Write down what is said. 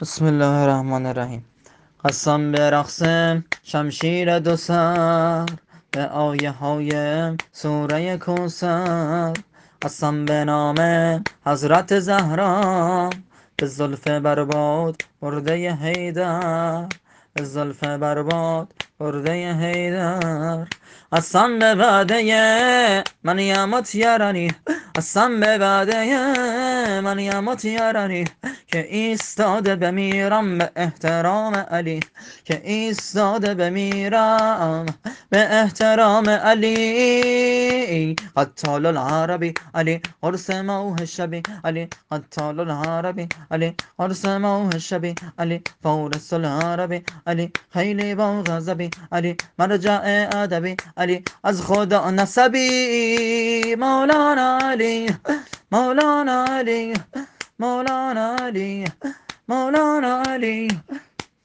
بسم الله الرحمن الرحیم. قسم به رقص شمشیر دو سر، به آیه های سوره کوثر. قسم به نام حضرت زهرا، به زلف برباد برده حیدر، به زلف برباد برده حیدر. قسم به وعده من یامت یارانی، قسم به وعده من یامت یارانی، که ایستاده بمیرم به احترام علی، که ایستاده بمیرم به احترام علی. قتال العربی علی قرص موه شبی، علی قتال العربی علی قرص موه شبی، علی فورس العربی علی خیلی با غضبی، علی مرجع ادبی، علی از خدا نسبی. مولانا علی، مولانا علی، مولانا علی، مولانا علی.